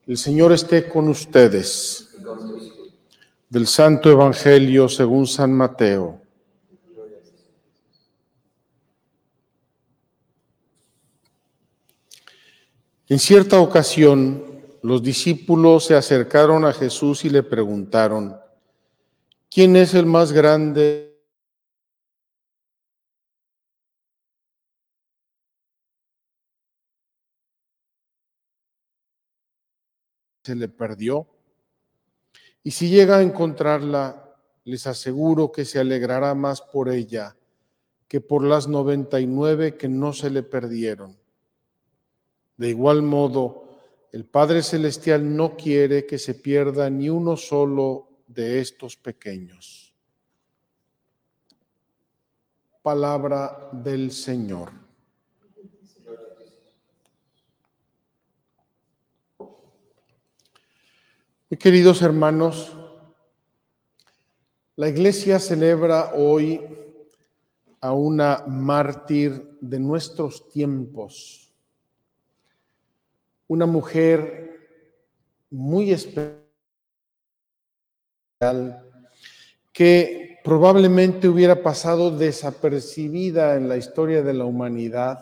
El Señor esté con ustedes. Del Santo Evangelio según San Mateo. En cierta ocasión, los discípulos se acercaron a Jesús y le preguntaron: ¿quién es el más grande? Se le perdió. Y si llega a encontrarla, les aseguro que se alegrará más por ella que por las 99 que no se le perdieron. De igual modo, el Padre Celestial no quiere que se pierda ni uno solo de estos pequeños. Palabra del Señor. Mis queridos hermanos, la Iglesia celebra hoy a una mártir de nuestros tiempos, una mujer muy especial que probablemente hubiera pasado desapercibida en la historia de la humanidad.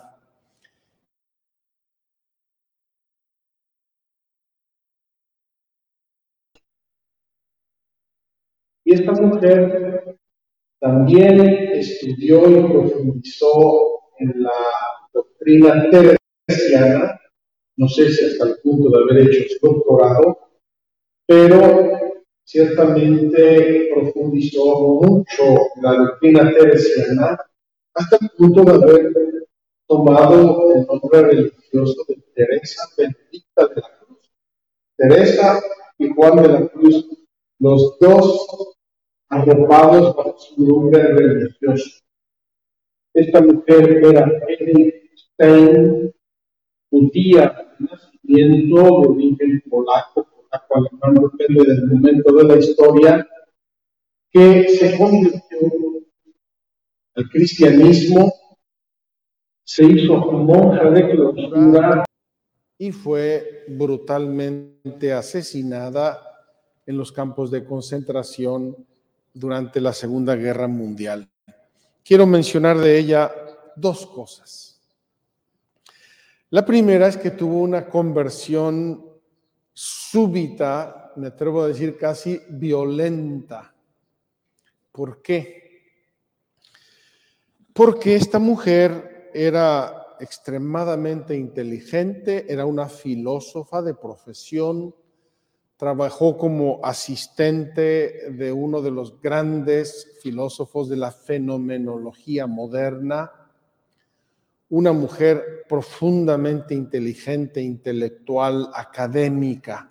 Y esta mujer también estudió y profundizó en la doctrina teresiana, no sé si hasta el punto de haber hecho su doctorado, pero ciertamente profundizó mucho en la doctrina teresiana hasta el punto de haber tomado el nombre religioso de Teresa Benedicta de la Cruz. Teresa y Juan de la Cruz, los dos arropados bajo su nombre religioso. Esta mujer era Edith Stein, judía de nacimiento, de origen polaco, alemán, depende del momento de la historia, que se convirtió al cristianismo, se hizo monja de clausura y fue brutalmente asesinada en los campos de concentración durante la Segunda Guerra Mundial. Quiero mencionar de ella dos cosas. La primera es que tuvo una conversión súbita, me atrevo a decir casi violenta. ¿Por qué? Porque esta mujer era extremadamente inteligente, era una filósofa de profesión, trabajó como asistente de uno de los grandes filósofos de la fenomenología moderna, una mujer profundamente inteligente, intelectual, académica.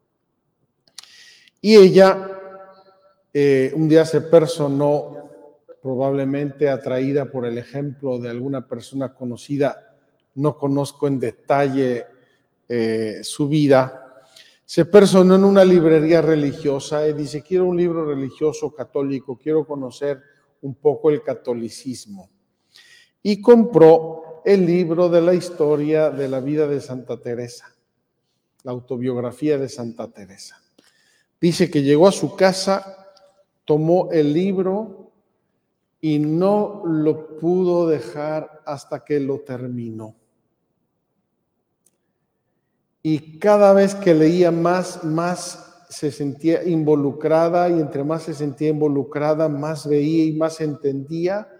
Y ella un día se personó, probablemente atraída por el ejemplo de alguna persona conocida, no conozco en detalle su vida, se personó en una librería religiosa y dice: quiero un libro religioso católico, quiero conocer un poco el catolicismo. Y compró el libro de la historia de la vida de Santa Teresa, la autobiografía de Santa Teresa. Dice que llegó a su casa, tomó el libro y no lo pudo dejar hasta que lo terminó. Y cada vez que leía más se sentía involucrada, y entre más se sentía involucrada, más veía y más entendía,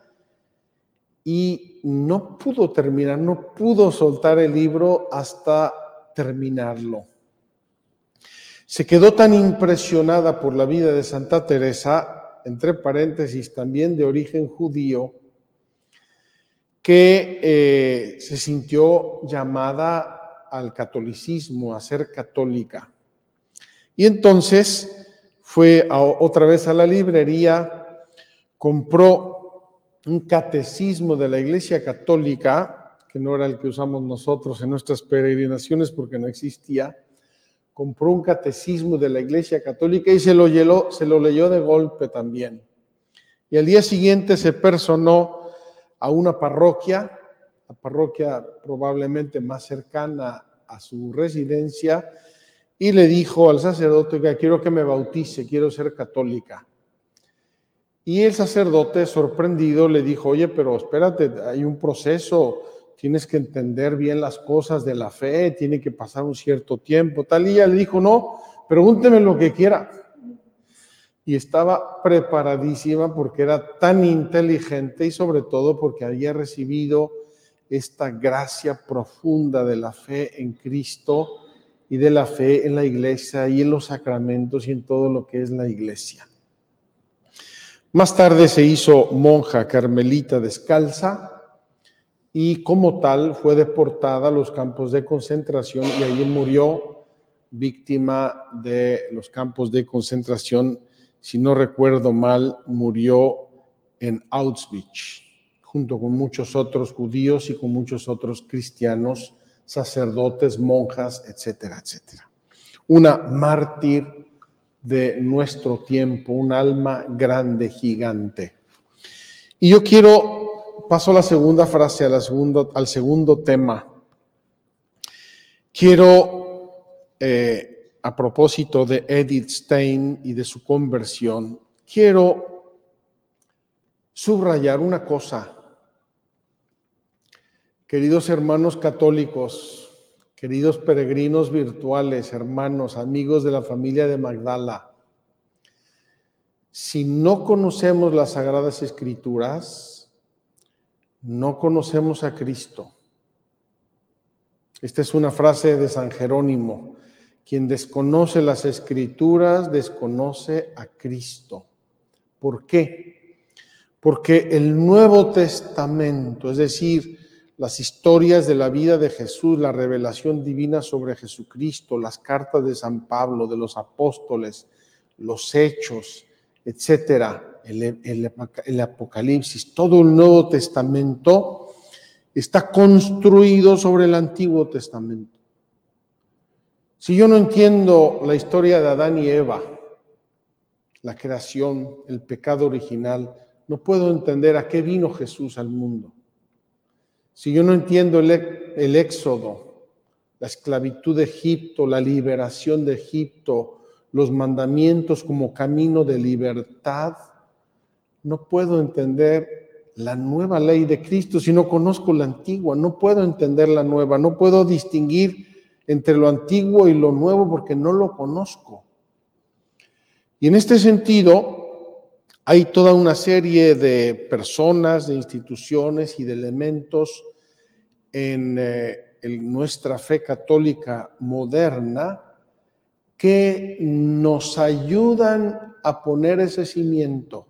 y no pudo terminar, no pudo soltar el libro hasta terminarlo. Se quedó tan impresionada por la vida de Santa Teresa, entre paréntesis también de origen judío, que se sintió llamada al catolicismo, a ser católica. Y entonces fue otra vez a la librería, compró un catecismo de la Iglesia Católica, que no era el que usamos nosotros en nuestras peregrinaciones porque no existía. Compró un catecismo de la Iglesia Católica y se lo leyó de golpe también. Y al día siguiente se personó a una parroquia, la parroquia probablemente más cercana a su residencia, y le dijo al sacerdote que quiero que me bautice, quiero ser católica. Y el sacerdote, sorprendido, le dijo, oye, pero espérate, hay un proceso, tienes que entender bien las cosas de la fe, tiene que pasar un cierto tiempo, tal. Y ella le dijo, no, pregúnteme lo que quiera. Y estaba preparadísima porque era tan inteligente y sobre todo porque había recibido esta gracia profunda de la fe en Cristo y de la fe en la iglesia y en los sacramentos y en todo lo que es la iglesia. Más tarde se hizo monja carmelita descalza y como tal fue deportada a los campos de concentración y allí murió víctima de los campos de concentración. Si no recuerdo mal, murió en Auschwitz, junto con muchos otros judíos y con muchos otros cristianos, sacerdotes, monjas, etcétera, etcétera. Una mártir de nuestro tiempo, un alma grande, gigante. Y yo paso a la segunda frase, al segundo tema. Quiero, a propósito de Edith Stein y de su conversión, quiero subrayar una cosa. Queridos hermanos católicos, queridos peregrinos virtuales, hermanos, amigos de la familia de Magdala, si no conocemos las Sagradas Escrituras, no conocemos a Cristo. Esta es una frase de San Jerónimo. Quien desconoce las Escrituras, desconoce a Cristo. ¿Por qué? Porque el Nuevo Testamento, es decir, las historias de la vida de Jesús, la revelación divina sobre Jesucristo, las cartas de San Pablo, de los apóstoles, los hechos, etcétera, el Apocalipsis, todo el Nuevo Testamento está construido sobre el Antiguo Testamento. Si yo no entiendo la historia de Adán y Eva, la creación, el pecado original, no puedo entender a qué vino Jesús al mundo. Si yo no entiendo el Éxodo, la esclavitud de Egipto, la liberación de Egipto, los mandamientos como camino de libertad, no puedo entender la nueva ley de Cristo si no conozco la antigua. No puedo entender la nueva, no puedo distinguir entre lo antiguo y lo nuevo porque no lo conozco. Y en este sentido, hay toda una serie de personas, de instituciones y de elementos en nuestra fe católica moderna que nos ayudan a poner ese cimiento.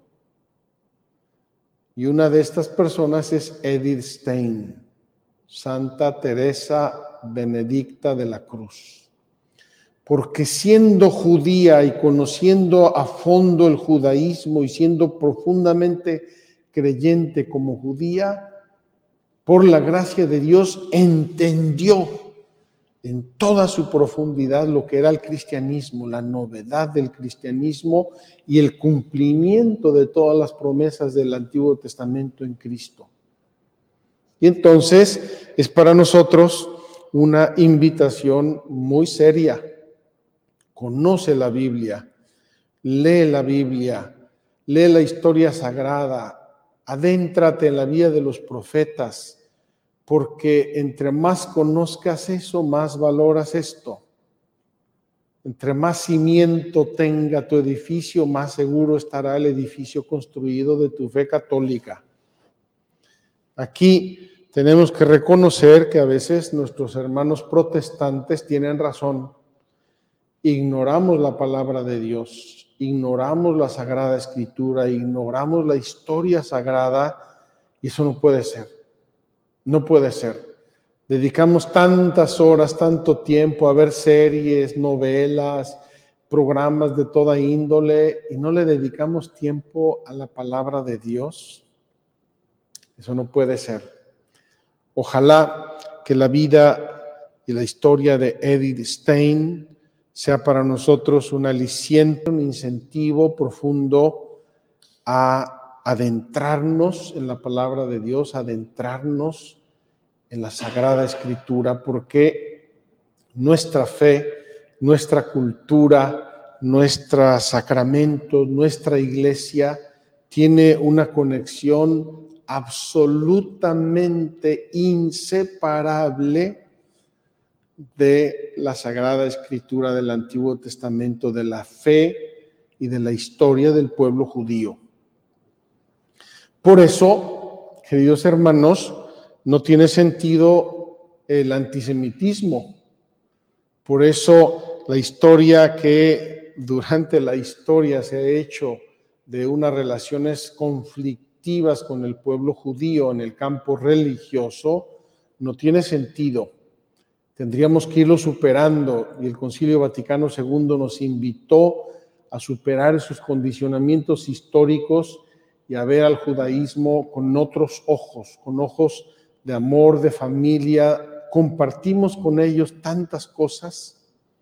Y una de estas personas es Edith Stein, Santa Teresa Benedicta de la Cruz. Porque siendo judía y conociendo a fondo el judaísmo y siendo profundamente creyente como judía, por la gracia de Dios entendió en toda su profundidad lo que era el cristianismo, la novedad del cristianismo y el cumplimiento de todas las promesas del Antiguo Testamento en Cristo. Y entonces es para nosotros una invitación muy seria. Conoce la Biblia, lee la historia sagrada, adéntrate en la vida de los profetas, porque entre más conozcas eso, más valoras esto. Entre más cimiento tenga tu edificio, más seguro estará el edificio construido de tu fe católica. Aquí tenemos que reconocer que a veces nuestros hermanos protestantes tienen razón. Ignoramos la palabra de Dios, ignoramos la Sagrada Escritura, ignoramos la historia sagrada y eso no puede ser. No puede ser. Dedicamos tantas horas, tanto tiempo a ver series, novelas, programas de toda índole y no le dedicamos tiempo a la palabra de Dios. Eso no puede ser. Ojalá que la vida y la historia de Edith Stein sea para nosotros un aliciente, un incentivo profundo a adentrarnos en la palabra de Dios, adentrarnos en la Sagrada Escritura, porque nuestra fe nuestra cultura, nuestros sacramentos, nuestra iglesia tiene una conexión absolutamente inseparable de la Sagrada Escritura del Antiguo Testamento, de la fe y de la historia del pueblo judío. Por eso, queridos hermanos, no tiene sentido el antisemitismo. Por eso la historia que durante la historia se ha hecho de unas relaciones conflictivas con el pueblo judío en el campo religioso no tiene sentido. Tendríamos que irlo superando, y el Concilio Vaticano II nos invitó a superar esos condicionamientos históricos y a ver al judaísmo con otros ojos, con ojos de amor, de familia. Compartimos con ellos tantas cosas.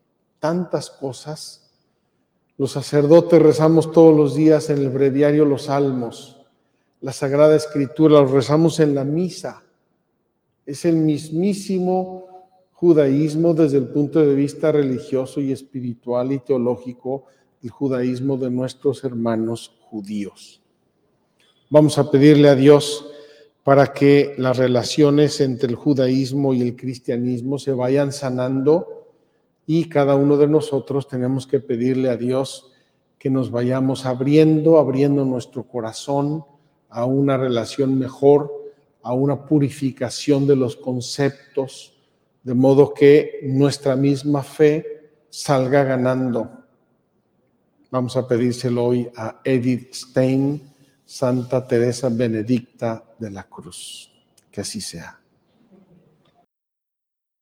Los sacerdotes rezamos todos los días en el breviario los salmos, la Sagrada Escritura, los rezamos en la misa. Es el mismísimo judaísmo desde el punto de vista religioso y espiritual y teológico, el judaísmo de nuestros hermanos judíos. Vamos a pedirle a Dios para que las relaciones entre el judaísmo y el cristianismo se vayan sanando, y cada uno de nosotros tenemos que pedirle a Dios que nos vayamos abriendo nuestro corazón a una relación mejor, a una purificación de los conceptos, de modo que nuestra misma fe salga ganando. Vamos a pedírselo hoy a Edith Stein, Santa Teresa Benedicta de la Cruz. Que así sea.